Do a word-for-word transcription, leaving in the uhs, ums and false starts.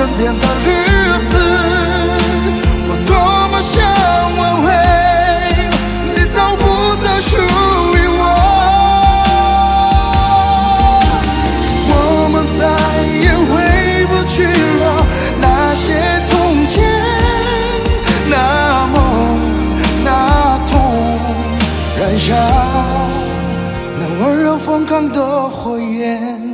沉淀的日子，我多么想挽回，你早不再属于我。我们再也回不去了那些从前，那梦那痛，燃烧那温柔疯狂的火焰。